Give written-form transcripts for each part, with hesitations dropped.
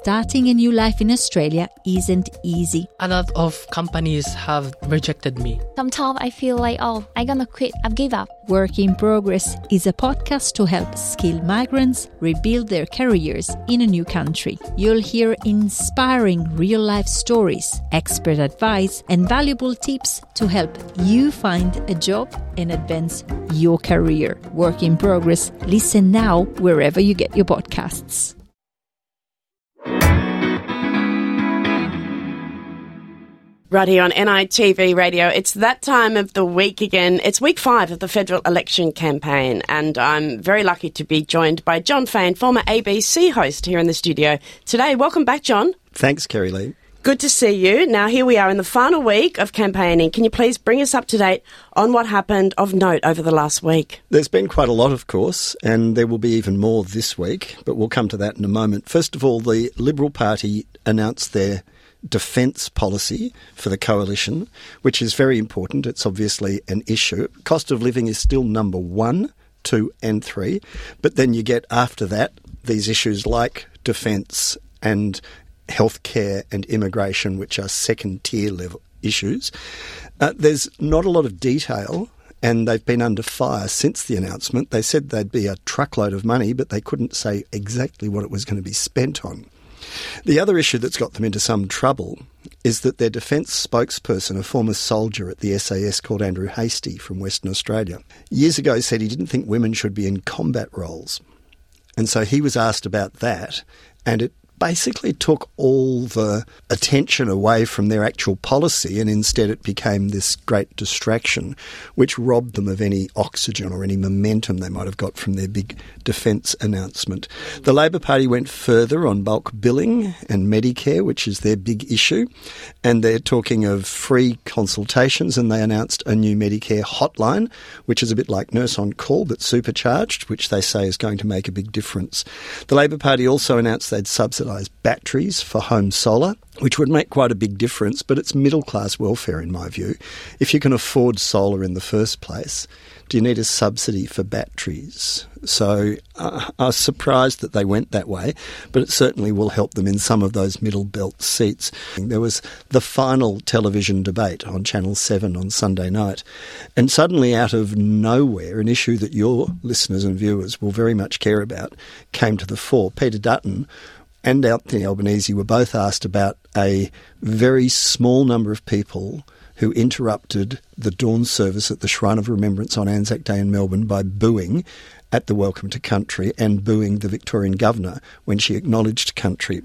starting a new life in Australia isn't easy. A lot of companies have rejected me. Sometimes I feel like, I'm gonna quit, I've give up. Work in Progress is a podcast to help skilled migrants rebuild their careers in a new country. You'll hear inspiring real-life stories, expert advice, and valuable tips to help you find a job and advance your career. Work in Progress. Listen now wherever you get your podcasts. Right here on NITV Radio, it's that time of the week again. It's week 5 of the federal election campaign, and I'm very lucky to be joined by John Fain, former ABC host, here in the studio today. Welcome back, John. Thanks, Kerry Lee. Good to see you. Now, here we are in the final week of campaigning. Can you please bring us up to date on what happened of note over the last week? There's been quite a lot, of course, and there will be even more this week, but we'll come to that in a moment. First of all, the Liberal Party announced their defence policy for the coalition, which is very important. It's obviously an issue. Cost of living is still number 1, 2 and 3, but then you get after that these issues like defence and healthcare and immigration, which are second-tier level issues. There's not a lot of detail, and they've been under fire since the announcement. They said there'd be a truckload of money, but they couldn't say exactly what it was going to be spent on. The other issue that's got them into some trouble is that their defence spokesperson, a former soldier at the SAS called Andrew Hastie from Western Australia, years ago said he didn't think women should be in combat roles. And so he was asked about that, and it basically took all the attention away from their actual policy, and instead it became this great distraction which robbed them of any oxygen or any momentum they might have got from their big defence announcement. The Labor Party went further on bulk billing and Medicare, which is their big issue, and they're talking of free consultations, and they announced a new Medicare hotline, which is a bit like Nurse on Call but supercharged, which they say is going to make a big difference. The Labor Party also announced they'd subsidise batteries for home solar, which would make quite a big difference, but it's middle-class welfare in my view. If you can afford solar in the first place, do you need a subsidy for batteries? So I was surprised that they went that way, but it certainly will help them in some of those middle belt seats. There was the final television debate on Channel 7 on Sunday night, and suddenly out of nowhere, an issue that your listeners and viewers will very much care about came to the fore. Peter Dutton and Anthony Albanese were both asked about a very small number of people who interrupted the dawn service at the Shrine of Remembrance on Anzac Day in Melbourne by booing at the Welcome to Country and booing the Victorian Governor when she acknowledged country.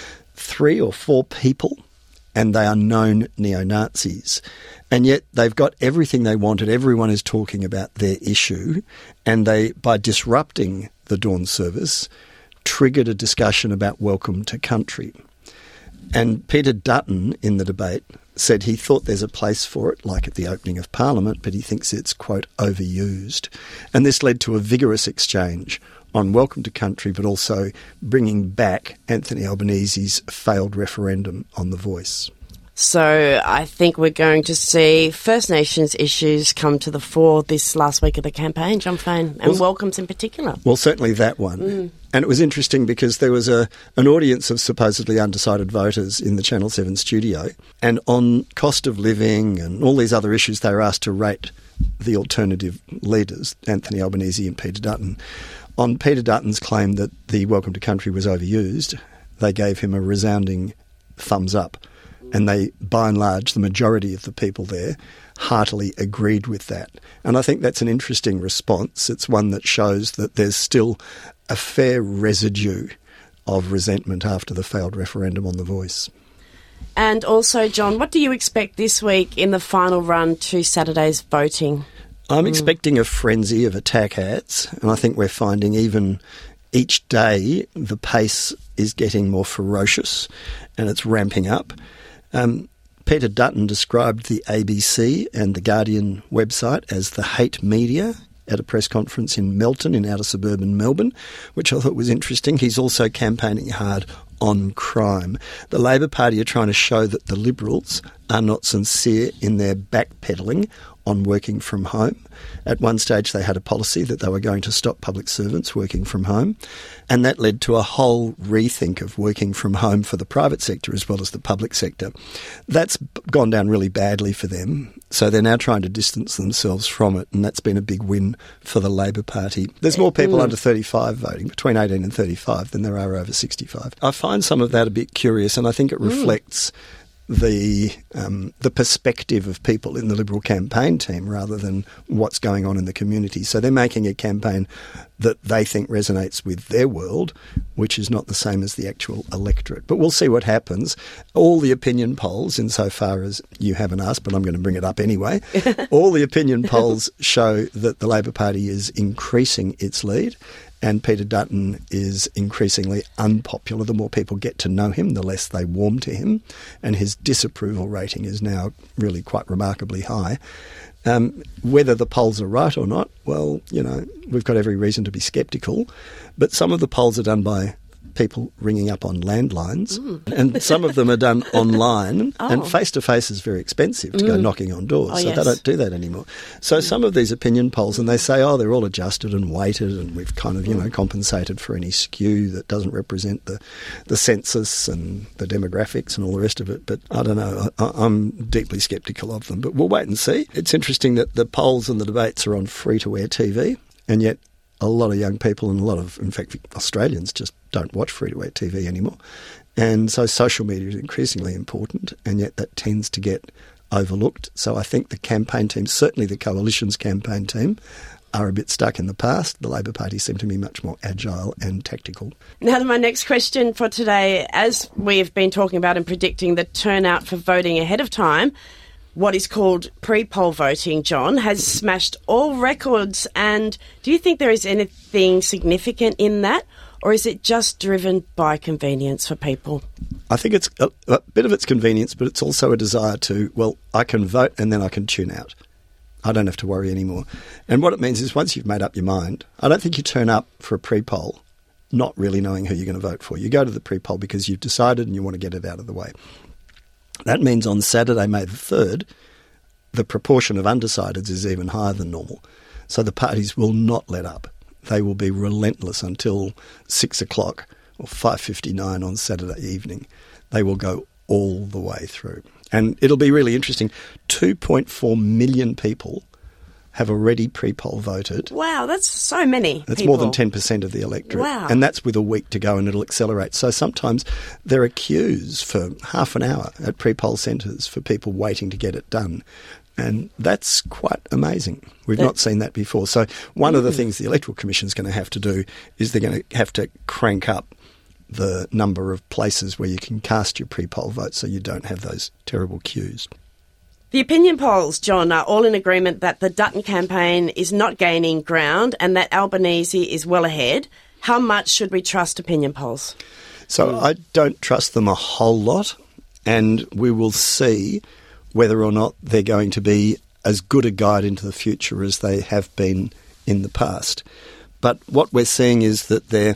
3 or 4 people, and they are known neo-Nazis. And yet they've got everything they wanted. Everyone is talking about their issue, and they, by disrupting the dawn service, triggered a discussion about Welcome to Country. And Peter Dutton, in the debate, said he thought there's a place for it, like at the opening of Parliament, but he thinks it's, quote, overused. And this led to a vigorous exchange on Welcome to Country, but also bringing back Anthony Albanese's failed referendum on The Voice. So I think we're going to see First Nations issues come to the fore this last week of the campaign, John Fain, and welcomes in particular. Well, certainly that one. And it was interesting because there was an audience of supposedly undecided voters in the Channel 7 studio, and on cost of living and all these other issues, they were asked to rate the alternative leaders, Anthony Albanese and Peter Dutton. On Peter Dutton's claim that the Welcome to Country was overused, they gave him a resounding thumbs up. And they, by and large, the majority of the people there heartily agreed with that. And I think that's an interesting response. It's one that shows that there's still a fair residue of resentment after the failed referendum on The Voice. And also, John, what do you expect this week in the final run to Saturday's voting? I'm expecting a frenzy of attack ads, and I think we're finding even each day the pace is getting more ferocious and it's ramping up. Peter Dutton described the ABC and the Guardian website as the hate media at a press conference in Melton in outer suburban Melbourne, which I thought was interesting. He's also campaigning hard on crime. The Labor Party are trying to show that the Liberals are not sincere in their backpedalling on working from home. At one stage they had a policy that they were going to stop public servants working from home, and that led to a whole rethink of working from home for the private sector as well as the public sector. That's gone down really badly for them, so they're now trying to distance themselves from it, and that's been a big win for the Labor Party. There's more people under 35 voting, between 18 and 35, than there are over 65. I find some of that a bit curious, and I think it reflects the perspective of people in the Liberal campaign team rather than what's going on in the community. So they're making a campaign that they think resonates with their world, which is not the same as the actual electorate. But we'll see what happens. All the opinion polls, insofar as you haven't asked, but I'm going to bring it up anyway, all the opinion polls show that the Labor Party is increasing its lead, and Peter Dutton is increasingly unpopular. The more people get to know him, the less they warm to him, and his disapproval rating is now really quite remarkably high. Whether the polls are right or not, well, we've got every reason to be sceptical, but some of the polls are done by people ringing up on landlines, and some of them are done online, and face-to-face is very expensive to go knocking on doors, so they don't do that anymore. So some of these opinion polls, and they say, they're all adjusted and weighted, and we've kind of, compensated for any skew that doesn't represent the census and the demographics and all the rest of it, but I don't know, I'm deeply sceptical of them, but we'll wait and see. It's interesting that the polls and the debates are on free-to-air TV, and yet a lot of young people and a lot of, in fact, Australians just don't watch free-to-air TV anymore. And so social media is increasingly important, and yet that tends to get overlooked. So I think the campaign team, certainly the Coalition's campaign team, are a bit stuck in the past. The Labor Party seem to be much more agile and tactical. Now to my next question for today. As we've been talking about and predicting the turnout for voting ahead of time, what is called pre-poll voting, John, has smashed all records. And do you think there is anything significant in that, or is it just driven by convenience for people? I think it's a bit of it's convenience, but it's also a desire to, I can vote and then I can tune out. I don't have to worry anymore. And what it means is once you've made up your mind, I don't think you turn up for a pre-poll not really knowing who you're going to vote for. You go to the pre-poll because you've decided and you want to get it out of the way. That means on Saturday, May the 3rd, the proportion of undecideds is even higher than normal. So the parties will not let up. They will be relentless until 6 o'clock or 5:59 on Saturday evening. They will go all the way through. And it'll be really interesting. 2.4 million people have already pre-poll voted. Wow, that's so many That's people. more than 10% of the electorate. Wow. And that's with a week to go, and it'll accelerate. So sometimes there are queues for half an hour at pre-poll centres for people waiting to get it done. And that's quite amazing. We've not seen that before. So one of the things the Electoral Commission is going to have to do is they're going to have to crank up the number of places where you can cast your pre-poll vote so you don't have those terrible queues. The opinion polls, John, are all in agreement that the Dutton campaign is not gaining ground and that Albanese is well ahead. How much should we trust opinion polls? So I don't trust them a whole lot, and we will see whether or not they're going to be as good a guide into the future as they have been in the past. But what we're seeing is that they're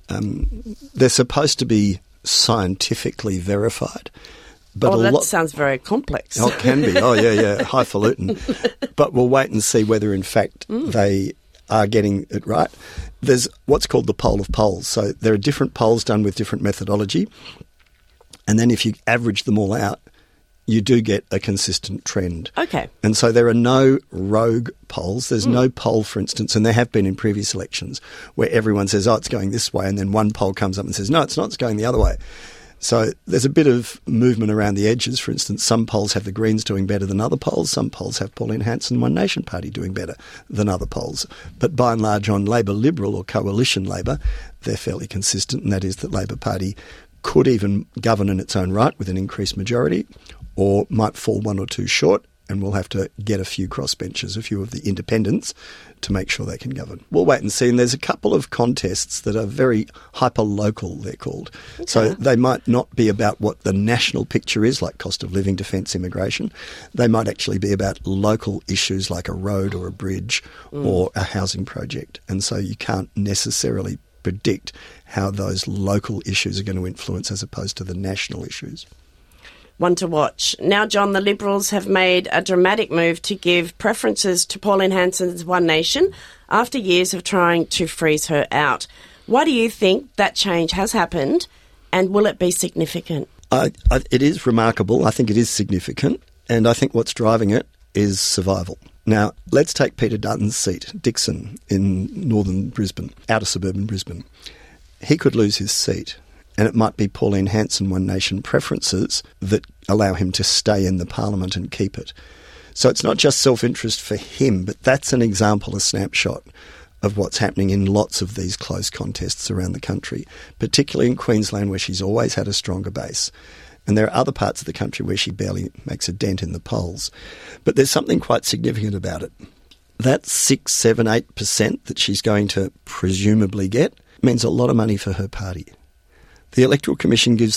supposed to be scientifically verified. But that sounds very complex. Oh, it can be. Oh, yeah, highfalutin. But we'll wait and see whether, in fact, they are getting it right. There's what's called the poll of polls. So there are different polls done with different methodology. And then if you average them all out, you do get a consistent trend. Okay. And so there are no rogue polls. There's no poll, for instance, and there have been in previous elections, where everyone says, it's going this way, and then one poll comes up and says, no, it's not, it's going the other way. So there's a bit of movement around the edges. For instance, some polls have the Greens doing better than other polls. Some polls have Pauline Hanson, One Nation Party doing better than other polls. But by and large, on Labor Liberal or Coalition Labor, they're fairly consistent, and that is that Labor Party could even govern in its own right with an increased majority, or might fall one or two short, and we'll have to get a few crossbenchers, a few of the independents, to make sure they can govern. We'll wait and see. And there's a couple of contests that are very hyper-local, they're called. Okay. So they might not be about what the national picture is, like cost of living, defence, immigration. They might actually be about local issues like a road or a bridge or a housing project. And so you can't necessarily predict how those local issues are going to influence as opposed to the national issues. One to watch. Now, John, the Liberals have made a dramatic move to give preferences to Pauline Hanson's One Nation after years of trying to freeze her out. Why do you think that change has happened, and will it be significant? It is remarkable. I think it is significant, and I think what's driving it is survival. Now, let's take Peter Dutton's seat, Dixon, in northern Brisbane, outer suburban Brisbane. He could lose his seat, and it might be Pauline Hanson One Nation preferences that allow him to stay in the parliament and keep it. So it's not just self-interest for him, but that's an example, a snapshot of what's happening in lots of these close contests around the country, particularly in Queensland, where she's always had a stronger base. And there are other parts of the country where she barely makes a dent in the polls. But there's something quite significant about it. That 6, 7, 8% that she's going to presumably get means a lot of money for her party. The Electoral Commission gives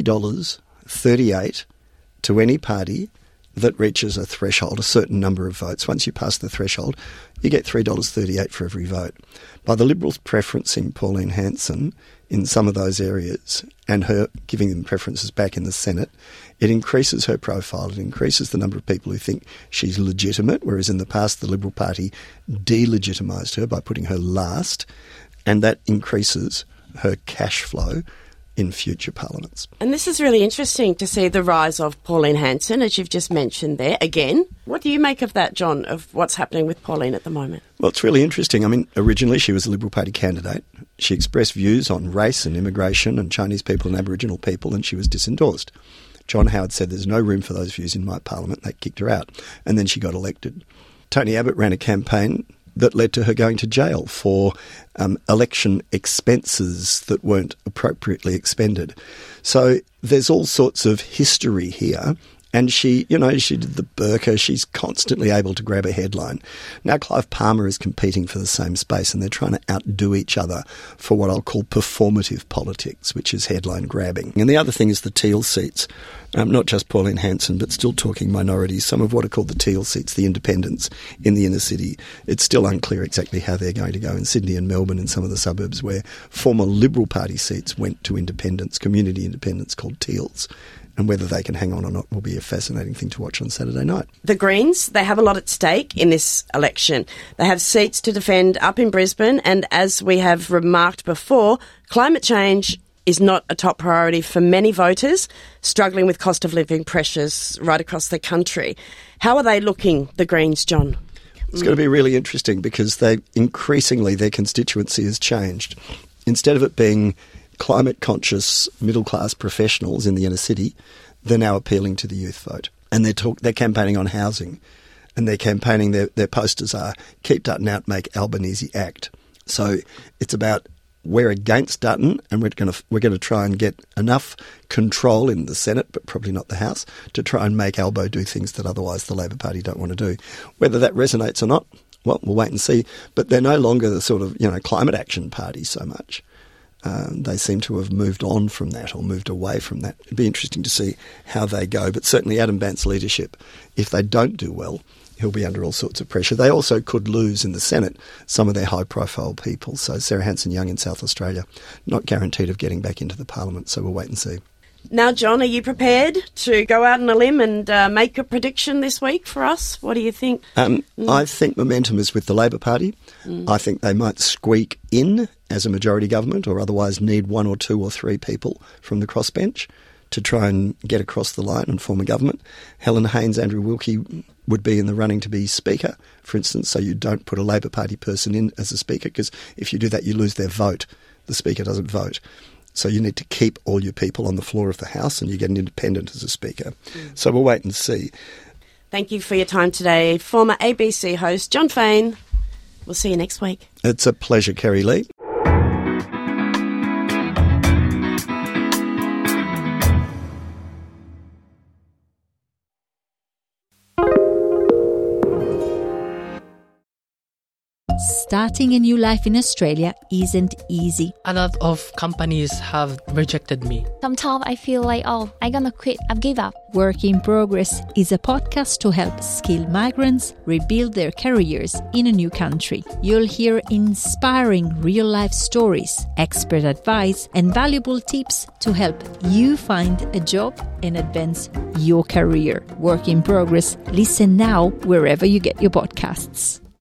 $3.38 to any party that reaches a threshold, a certain number of votes. Once you pass the threshold, you get $3.38 for every vote. By the Liberals preferencing Pauline Hanson in some of those areas and her giving them preferences back in the Senate, it increases her profile. It increases the number of people who think she's legitimate, whereas in the past the Liberal Party delegitimised her by putting her last, and that increases her cash flow in future parliaments. And this is really interesting to see the rise of Pauline Hanson, as you've just mentioned there. Again, what do you make of that, John, of what's happening with Pauline at the moment? Well, it's really interesting. I mean, originally she was a Liberal Party candidate. She expressed views on race and immigration and Chinese people and Aboriginal people, and she was disendorsed. John Howard said there's no room for those views in my parliament. They kicked her out. And then she got elected. Tony Abbott ran a campaign that led to her going to jail for election expenses that weren't appropriately expended. So there's all sorts of history here. And she did the burqa. She's constantly able to grab a headline. Now Clive Palmer is competing for the same space, and they're trying to outdo each other for what I'll call performative politics, which is headline grabbing. And the other thing is the Teal seats. Not just Pauline Hanson, but still talking minorities, some of what are called the Teal seats, the independents in the inner city. It's still unclear exactly how they're going to go in Sydney and Melbourne and some of the suburbs where former Liberal Party seats went to independents, community independents called Teals. And whether they can hang on or not will be a fascinating thing to watch on Saturday night. The Greens, they have a lot at stake in this election. They have seats to defend up in Brisbane, and as we have remarked before, climate change is not a top priority for many voters struggling with cost of living pressures right across the country. How are they looking, the Greens, John? It's going to be really interesting because increasingly their constituency has changed. Instead of it being climate-conscious middle-class professionals in the inner city, they're now appealing to the youth vote. And they're campaigning on housing. And they're campaigning, their posters are, keep Dutton out, make Albanese act. So it's about we're against Dutton and we're going to try and get enough control in the Senate, but probably not the House, to try and make Albo do things that otherwise the Labor Party don't want to do. Whether that resonates or not, well, we'll wait and see. But they're no longer the sort of, climate action party so much. They seem to have moved on from that or moved away from that. It'd be interesting to see how they go. But certainly Adam Bandt's leadership, if they don't do well, he'll be under all sorts of pressure. They also could lose in the Senate some of their high-profile people. So Sarah Hanson-Young in South Australia, not guaranteed of getting back into the parliament. So we'll wait and see. Now, John, are you prepared to go out on a limb and make a prediction this week for us? What do you think? I think momentum is with the Labor Party. I think they might squeak in as a majority government or otherwise need 1 or 2 or 3 people from the crossbench to try and get across the line and form a government. Helen Haines, Andrew Wilkie would be in the running to be Speaker, for instance, so you don't put a Labor Party person in as a Speaker because if you do that, you lose their vote. The Speaker doesn't vote. So you need to keep all your people on the floor of the House and you get an independent as a Speaker. So we'll wait and see. Thank you for your time today. Former ABC host John Fain. We'll see you next week. It's a pleasure, Kerry Lee. starting a new life in Australia isn't easy. A lot of companies have rejected me. Sometimes I feel like, oh, I'm gonna quit. I've give up. Work in Progress is a podcast to help skilled migrants rebuild their careers in a new country. You'll hear inspiring real-life stories, expert advice, and valuable tips to help you find a job and advance your career. Work in Progress. Listen now wherever you get your podcasts.